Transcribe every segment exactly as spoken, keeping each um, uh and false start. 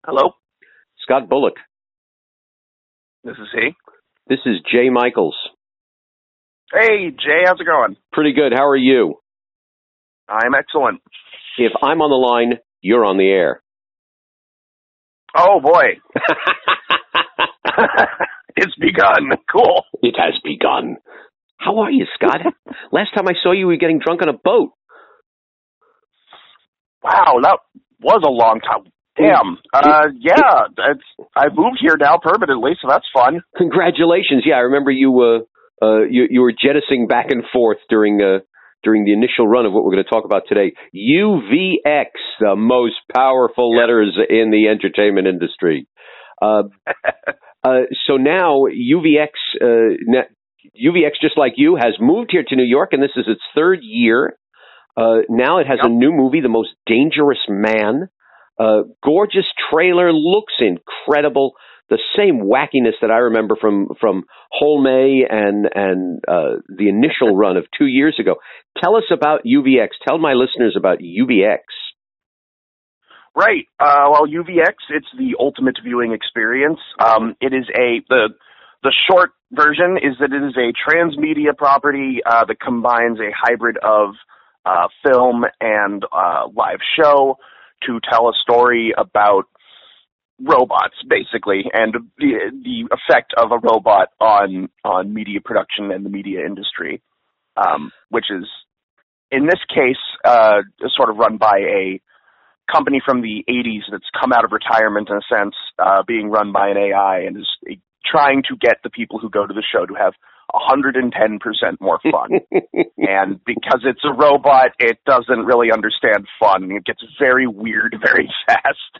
Hello? Scott Bullock. This is he. This is Jay Michaels. Hey, Jay, how's it going? Pretty good. How are you? I'm excellent. If I'm on the line, you're on the air. Oh, boy. It's begun. Cool. It has begun. How are you, Scott? Last time I saw you, we were getting drunk on a boat. Wow, that was a long time. Damn. Uh, yeah, it's, I moved here now permanently, so that's fun. Congratulations. Yeah, I remember you, uh, uh, you, you were jettisoning back and forth during, uh, during the initial run of what we're going to talk about today. U V X, the most powerful yeah. letters in the entertainment industry. Uh, uh, so now U V X, uh, U V X, just like you, has moved here to New York, and this is its third year. Uh, now it has yep. a new movie, The Most Dangerous Man. Uh, gorgeous trailer, looks incredible. The same wackiness that I remember from from Holme and and uh, the initial run of two years ago. Tell us about U V X. Tell my listeners about U V X. Right. Uh, well, U V X, it's the ultimate viewing experience. Um, it is a the the short version is that it is a transmedia property uh, that combines a hybrid of uh, film and uh, live show to tell a story about robots, basically, and the the effect of a robot on on media production and the media industry, um, which is, in this case, uh, sort of run by a company from the eighties that's come out of retirement, in a sense, uh, being run by an A I, and is trying to get the people who go to the show to have one hundred ten percent more fun. And because it's a robot, it doesn't really understand fun. It gets very weird very fast.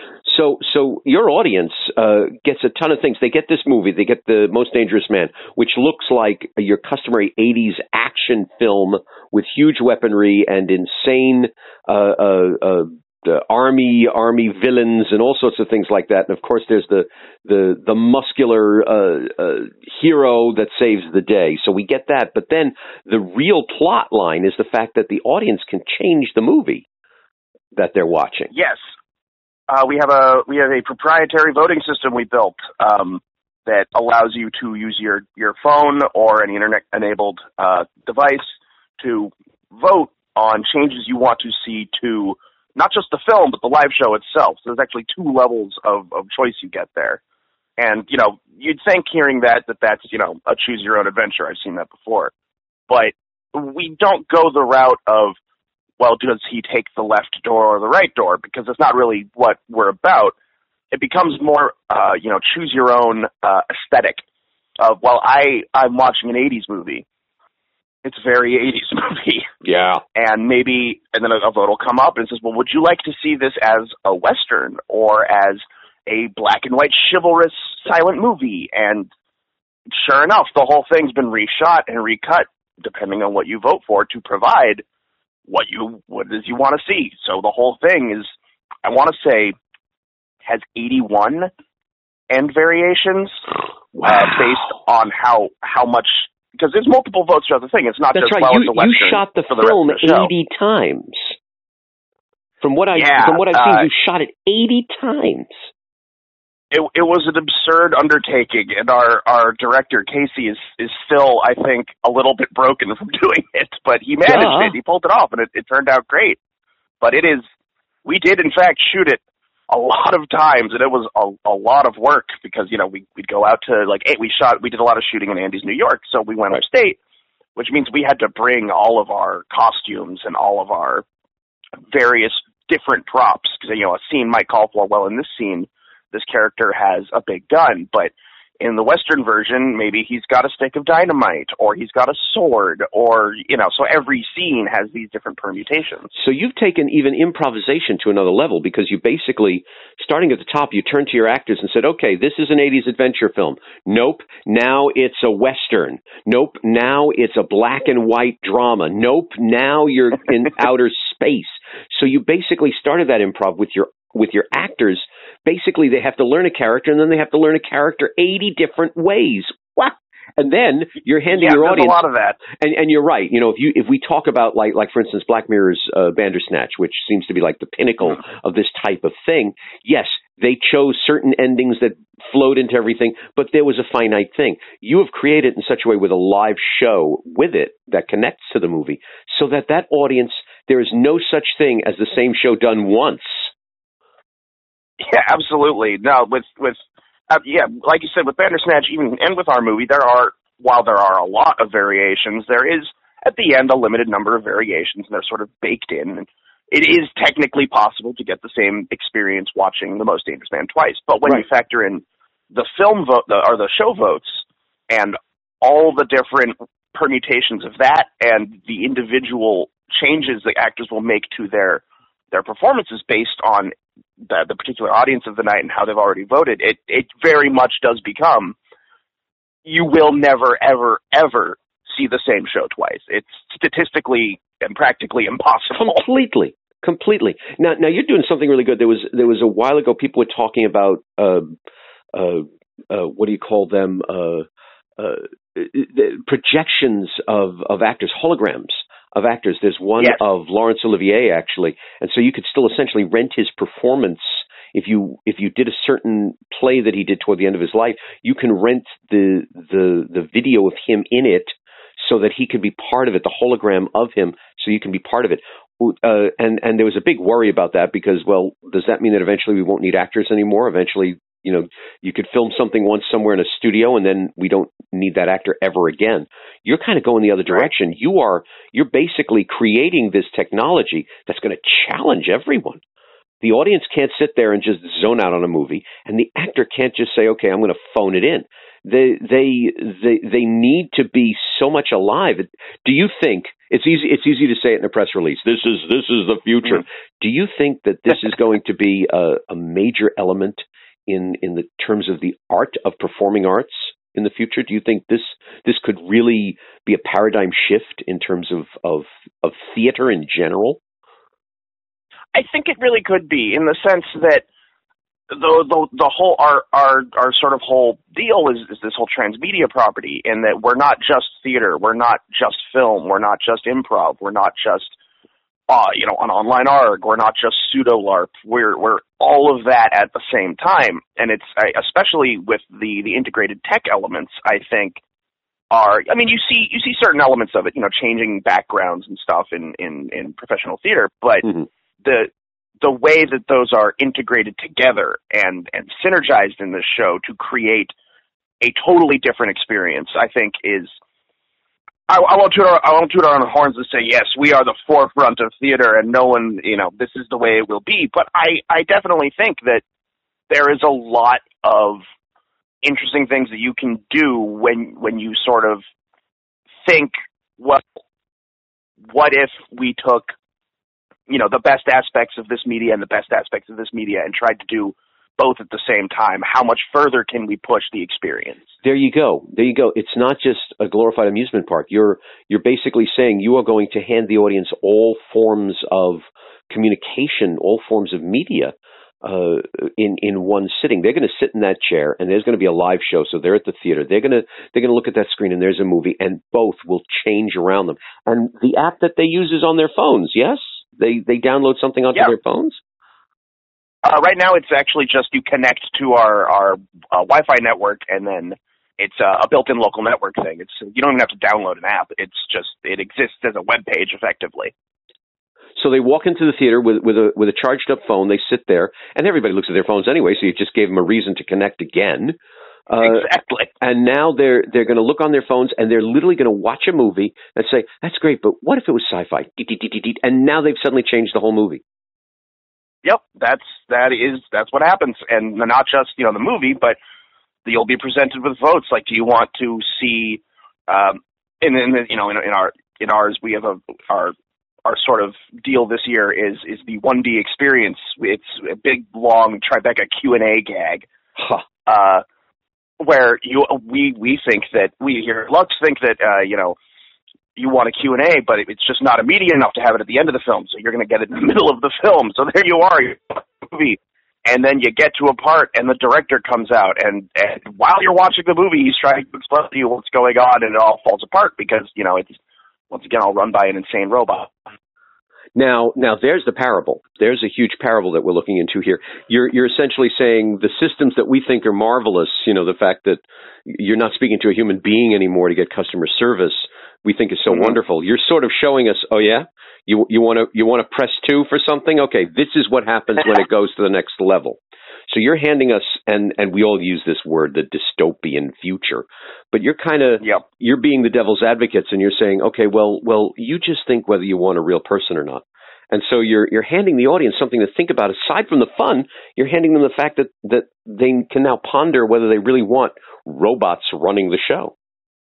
So so your audience uh, gets a ton of things. They get this movie. They get The Most Dangerous Man, which looks like your customary eighties action film with huge weaponry and insane uh, uh, uh, the army army villains and all sorts of things like that. And of course, there's the the the muscular uh, uh, hero that saves the day. So we get that. But then the real plot line is the fact that the audience can change the movie that they're watching. Yes, uh, we have a we have a proprietary voting system we built um, that allows you to use your your phone or any internet enabled uh, device to vote on changes you want to see to not just the film, but the live show itself. So there's actually two levels of, of choice you get there. And, you know, you'd think hearing that, that that's, you know, a choose your own adventure. I've seen that before. But we don't go the route of, well, does he take the left door or the right door? Because it's not really what we're about. It becomes more, uh, you know, choose your own uh, aesthetic of, well, I, I'm watching an eighties movie. It's a very eighties movie. Yeah. And maybe, and then a, a vote will come up and says, well, would you like to see this as a Western or as a black and white chivalrous silent movie? And sure enough, the whole thing's been reshot and recut, depending on what you vote for, to provide what you, what it is you want to see. So the whole thing is, I want to say, has eighty-one end variations. Wow. uh, based on how, how much, because there's multiple votes throughout the thing. It's not That's just, right. well, You, it's a Western you shot the for the film rest of the show. eighty times. From what I Yeah, from what I've uh, seen, you shot it eighty times. It, it was an absurd undertaking, and our, our director, Casey, is, is still, I think, a little bit broken from doing it, but he managed Duh. it. He pulled it off, and it, it turned out great. But it is, we did, in fact, shoot it a lot of times, and it was a, a lot of work, because, you know, we, we'd go out to, like, hey, we shot, we did a lot of shooting in Andes, New York, so we went upstate, which means we had to bring all of our costumes and all of our various different props, because, you know, a scene might call for, well, in this scene, this character has a big gun, but in the Western version, maybe he's got a stick of dynamite, or he's got a sword, or, you know, so every scene has these different permutations. So you've taken even improvisation to another level, because you basically, starting at the top, you turned to your actors and said, okay, this is an eighties adventure film. Nope, now it's a Western. Nope, now it's a black and white drama. Nope, now you're in outer space. So you basically started that improv with your with your actors. Basically, they have to learn a character, and then they have to learn a character eighty different ways. What? And then you're handing yeah, your audience a lot of that. And, and you're right. You know, if you if we talk about like like for instance Black Mirror's uh, Bandersnatch, which seems to be like the pinnacle of this type of thing. Yes, They chose certain endings that flowed into everything, but there was a finite thing. You have created it in such a way with a live show with it that connects to the movie, so that that audience, there is no such thing as the same show done once. Yeah, absolutely. No, with with uh, yeah, like you said, with Bandersnatch, even and with our movie, there are while there are a lot of variations, there is at the end a limited number of variations, and they're sort of baked in. And it is technically possible to get the same experience watching The Most Dangerous Man twice, but when right. you factor in the film vote the, or the show votes and all the different permutations of that and the individual changes that actors will make to their their performances based on the, the particular audience of the night and how they've already voted, it it very much does become, you will never, ever, ever see the same show twice. It's statistically and practically impossible. Completely, completely. Now, now you're doing something really good. There was there was a while ago people were talking about uh, uh, uh, what do you call them? Uh, uh, the projections of of actors, holograms of actors. There's one yes. of Laurence Olivier actually, and so you could still essentially rent his performance. If you if you did a certain play that he did toward the end of his life, you can rent the the the video of him in it, so that he can be part of it, the hologram of him, so you can be part of it. Uh, and, and there was a big worry about that because, well, does that mean that eventually we won't need actors anymore? Eventually, you know, you could film something once somewhere in a studio and then we don't need that actor ever again. You're kind of going the other direction. You are, you're basically creating this technology that's going to challenge everyone. The audience can't sit there and just zone out on a movie, and the actor can't just say, okay, I'm going to phone it in. They, they, they, they need to be so much alive. Do you think it's easy? It's easy to say it in a press release. This is this is the future. Mm-hmm. Do you think that this is going to be a, a major element in in the terms of the art of performing arts in the future? Do you think this this could really be a paradigm shift in terms of of, of theater in general? I think it really could be, in the sense that the the, the whole our, our our sort of whole deal is, is this whole transmedia property, and that we're not just theater, we're not just film, we're not just improv, we're not just uh, you know an online arg, we're not just pseudo LARP, we're we're all of that at the same time, and it's especially with the the integrated tech elements, I think. Are I mean you see you see certain elements of it, you know, changing backgrounds and stuff in in, in professional theater, but mm-hmm. the the way that those are integrated together and, and synergized in this show to create a totally different experience, I think is, I, I won't toot our, I won't toot our own horns and say, yes, we are the forefront of theater and no one, you know, this is the way it will be. But I, I definitely think that there is a lot of interesting things that you can do when, when you sort of think, well, what if we took, you know, the best aspects of this media and the best aspects of this media and tried to do both at the same time? How much further can we push the experience? There you go. There you go. It's not just a glorified amusement park. You're you're basically saying you are going to hand the audience all forms of communication, all forms of media uh, in in one sitting. They're going to sit in that chair, and there's going to be a live show. So they're at the theater. They're going to they're going to look at that screen, and there's a movie, and both will change around them. And the app that they use is on their phones. Yes. They they download something onto yep. their phones? Uh, right now, it's actually just you connect to our, our uh, Wi-Fi network, and then it's uh, a built-in local network thing. It's you don't even have to download an app. It's just it exists as a web page, effectively. So they walk into the theater with with a with a charged up phone. They sit there, and everybody looks at their phones anyway. So you just gave them a reason to connect again. Uh, exactly. And now they're they're going to look on their phones and they're literally going to watch a movie and say, "That's great, but what if it was sci-fi?" And now they've suddenly changed the whole movie. Yep, that's that is that's what happens, and not just you know the movie, but you'll be presented with votes. Like, do you want to see? Um, in, in the, you know in, in our in ours we have a our our sort of deal this year is is the one D experience. It's a big long Tribeca Q and A gag. Huh. Uh, where you we we think that we here at Lux think that uh, you know you want a Q and A, but it's just not immediate enough to have it at the end of the film, so you're going to get it in the middle of the film. So there you are, you're in the movie, and then you get to a part, and the director comes out, and, and while you're watching the movie, he's trying to explain to you what's going on, and it all falls apart because you know it's once again all run by an insane robot. Now, now there's the parable. There's a huge parable that we're looking into here. You're, you're essentially saying the systems that we think are marvelous, you know, the fact that you're not speaking to a human being anymore to get customer service, we think is so mm-hmm. wonderful. You're sort of showing us, oh yeah, you you want to you want to press two for something? Okay, this is what happens when it goes to the next level. So you're handing us, and, and we all use this word, the dystopian future, but you're kind of, yep. you're being the devil's advocates, and you're saying, okay, well, well, you just think whether you want a real person or not. And so you're, you're handing the audience something to think about. Aside from the fun, you're handing them the fact that, that they can now ponder whether they really want robots running the show.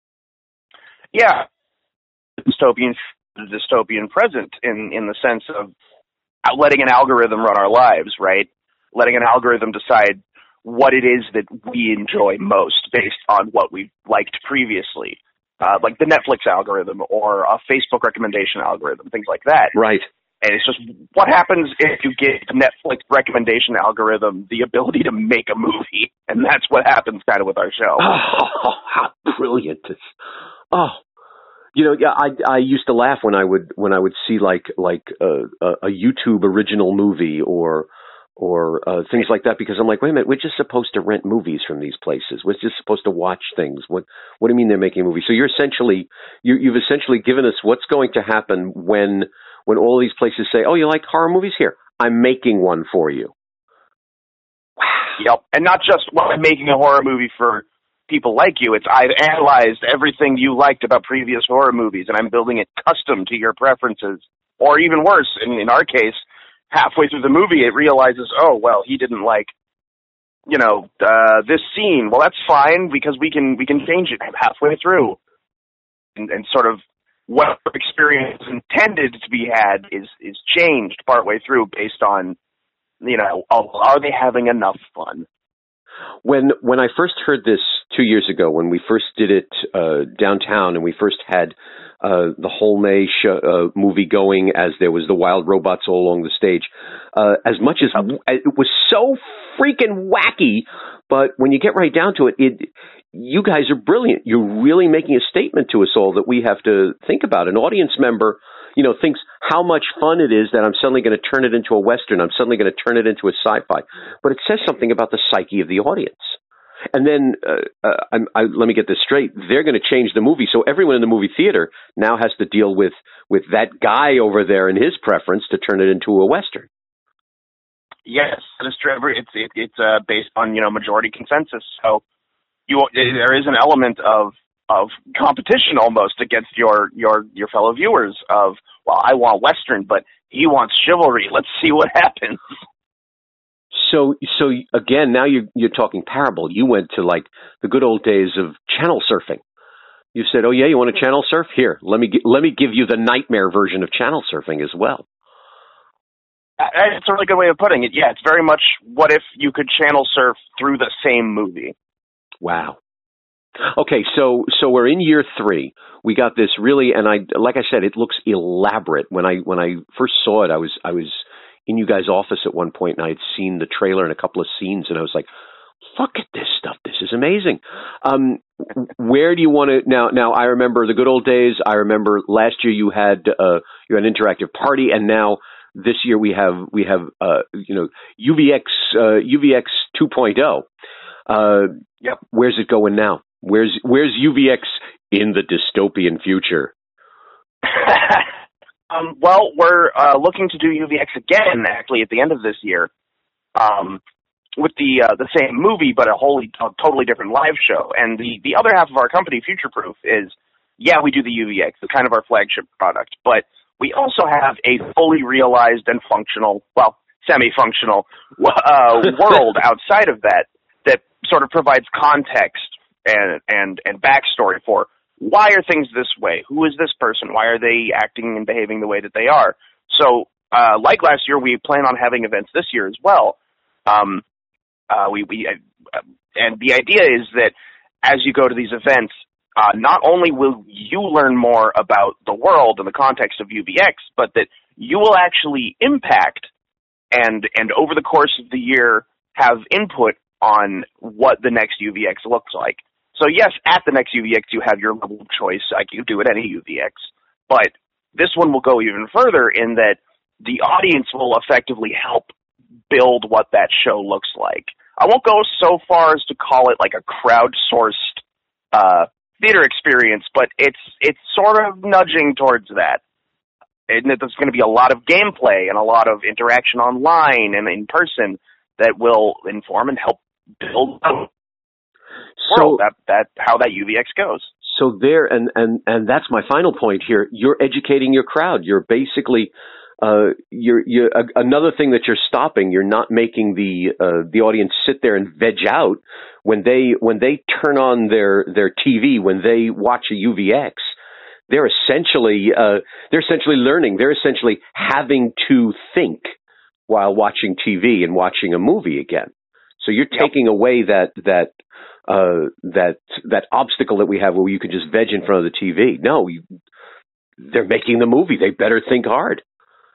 Yeah. Dystopian, dystopian present in, in the sense of letting an algorithm run our lives, right? Letting an algorithm decide what it is that we enjoy most based on what we've liked previously, uh, like the Netflix algorithm or a Facebook recommendation algorithm, things like that. Right. And it's just what happens if you give the Netflix recommendation algorithm the ability to make a movie, and that's what happens kind of with our show. Oh, how brilliant! Oh, you know, yeah, I I used to laugh when I would when I would see like like a, a YouTube original movie or. or uh, things like that, because I'm like, wait a minute, we're just supposed to rent movies from these places. We're just supposed to watch things. What What do you mean they're making a movie? So you're essentially, you, you've essentially given us what's going to happen when when all these places say, oh, you like horror movies? Here, I'm making one for you. Wow. Yep, and not just, well, I'm making a horror movie for people like you. It's I've analyzed everything you liked about previous horror movies, and I'm building it custom to your preferences. Or even worse, in, in our case, halfway through the movie, it realizes, oh, well, he didn't like, you know, uh, this scene. Well, that's fine, because we can we can change it halfway through. And, and sort of what experience intended to be had is, is changed partway through based on, you know, are they having enough fun? When when I first heard this two years ago, when we first did it uh, downtown, and we first had uh, the Holme sh- uh, movie going, as there was the wild robots all along the stage, uh, as much as w- it was so freaking wacky, but when you get right down to it, it you guys are brilliant. You're really making a statement to us all that we have to think about. An audience member, you know, thinks how much fun it is that I'm suddenly going to turn it into a Western. I'm suddenly going to turn it into a sci-fi. But it says something about the psyche of the audience. And then, uh, uh, I'm, I, let me get this straight. They're going to change the movie. So everyone in the movie theater now has to deal with, with that guy over there and his preference to turn it into a Western. Yes, it's it's it, it's uh, based on, you know, majority consensus. So you there is an element of of competition almost against your your your fellow viewers. Of, well, I want Western, but he wants chivalry. Let's see what happens. So, so again, now you're you're talking parable. You went to like the good old days of channel surfing. You said, "Oh yeah, you want to channel surf? Here, let me let me give you the nightmare version of channel surfing as well." It's a really good way of putting it. Yeah, it's very much what if you could channel surf through the same movie. Wow. Okay, so so we're in year three. We got this really, and I like I said, it looks elaborate. When I when I first saw it, I was I was in you guys' office at one point, and I had seen the trailer and a couple of scenes, and I was like, "Look at this stuff! This is amazing." Um, where do you want to now? Now I remember the good old days. I remember last year you had uh, you had an interactive party, and now this year we have we have uh, you know U V X uh, U V X two point oh. Uh, yep. Where's it going now? Where's Where's U V X in the dystopian future? um, well, we're uh, looking to do U V X again, actually, at the end of this year, um, with the uh, the same movie, but a wholly a totally different live show. And the, the other half of our company, Future Proof, is, yeah, we do the U V X, it's kind of our flagship product, but we also have a fully realized and functional, well, semi-functional uh, world outside of that that sort of provides context and and and backstory for why are things this way? Who is this person? Why are they acting and behaving the way that they are? So, uh, like last year, we plan on having events this year as well. Um, uh, we we uh, and the idea is that as you go to these events, uh, not only will you learn more about the world and the context of U V X, but that you will actually impact and and over the course of the year have input on what the next U V X looks like. So yes, at the next U V X you have your level of choice, like you do at any U V X, but this one will go even further in that the audience will effectively help build what that show looks like. I won't go so far as to call it like a crowdsourced uh, theater experience, but it's it's sort of nudging towards that. And that there's going to be a lot of gameplay and a lot of interaction online and in person that will inform and help build the so, world. That that how that U V X goes. So there, and, and, and that's my final point here. You're educating your crowd. You're basically, uh, you're, you're uh, another thing that you're stopping. You're not making the uh, the audience sit there and veg out when they when they turn on their their T V, when they watch a U V X. They're essentially uh, they're essentially learning. They're essentially having to think while watching T V and watching a movie again. So you're taking yep. away that that uh, that that obstacle that we have where you can just veg in front of the T V. No, you, they're making the movie. They better think hard.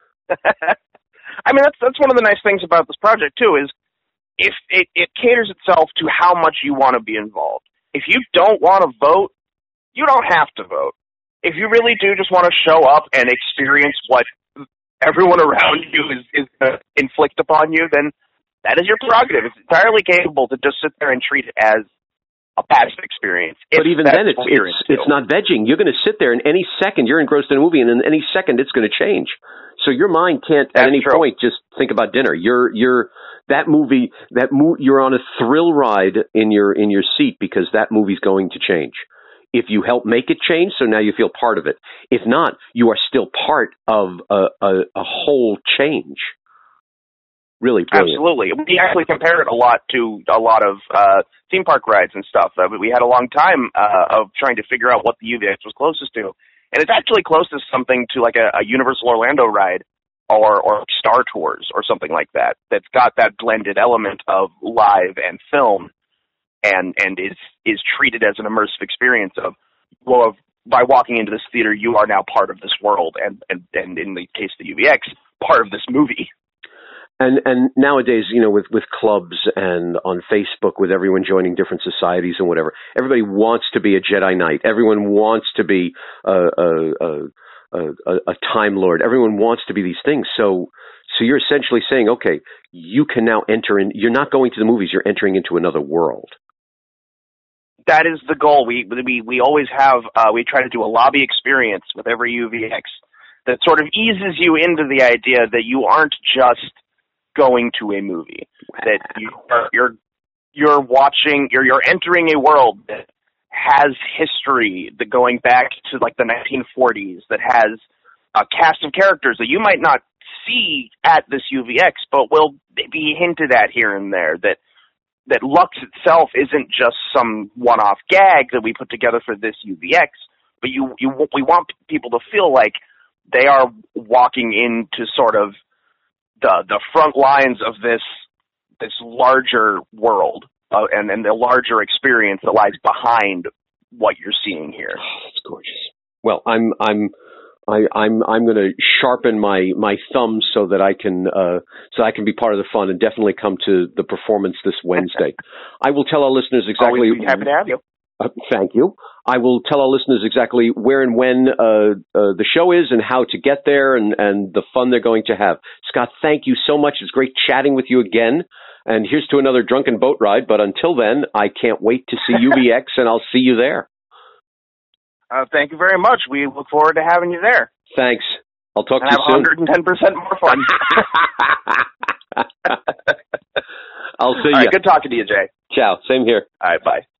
I mean, that's that's one of the nice things about this project too. Is if it, it caters itself to how much you want to be involved. If you don't want to vote, you don't have to vote. If you really do just want to show up and experience what everyone around you is, is going to inflict upon you, then that is your prerogative. It's entirely capable to just sit there and treat it as a passive experience. But even then, it's it's, it's not vegging. You're going to sit there, and any second, you're engrossed in a movie, and in any second, it's going to change. So your mind can't, That's at any true. point, just think about dinner. You're you're that movie that mo- you're on a thrill ride in your in your seat because that movie's going to change. If you help make it change, so now you feel part of it. If not, you are still part of a, a, a whole change. Really brilliant. Absolutely. We actually compare it a lot to a lot of uh, theme park rides and stuff. Uh, we had a long time uh, of trying to figure out what the U V X was closest to. And it's actually closest something to like a, a Universal Orlando ride or, or Star Tours or something like that, that's got that blended element of live and film. And and is is treated as an immersive experience of, well, by walking into this theater, you are now part of this world, and, and, and in the case of the U V X, part of this movie. And and nowadays, you know, with, with clubs and on Facebook, with everyone joining different societies and whatever, everybody wants to be a Jedi Knight. Everyone wants to be a a, a, a, a Time Lord. Everyone wants to be these things. So so you're essentially saying, okay, you can now enter in. You're not going to the movies. You're entering into another world. That is the goal. We we we always have. Uh, we try to do a lobby experience with every U V X that sort of eases you into the idea that you aren't just going to a movie. Wow. That you are, you're you're watching. You're you're entering a world that has history, that going back to like the nineteen forties, that has a cast of characters that you might not see at this U V X, but will be hinted at here and there. That. That Lux itself isn't just some one-off gag that we put together for this U V X, but you, you, we want people to feel like they are walking into sort of the the front lines of this this larger world uh, and and the larger experience that lies behind what you're seeing here. Oh, that's gorgeous. Well, I'm I'm. I, I'm I'm going to sharpen my, my thumb so that I can uh, so I can be part of the fun and definitely come to the performance this Wednesday. I will tell our listeners exactly. Always be happy to have you. Uh, thank you. I will tell our listeners exactly where and when uh, uh, the show is and how to get there and, and the fun they're going to have. Scott, thank you so much. It's great chatting with you again. And here's to another drunken boat ride. But until then, I can't wait to see U V X, and I'll see you there. Uh, thank you very much. We look forward to having you there. Thanks. I'll talk and to you soon. one hundred ten percent more fun. I'll see All you. right, good talking to you, Jay. Ciao. Same here. All right, bye.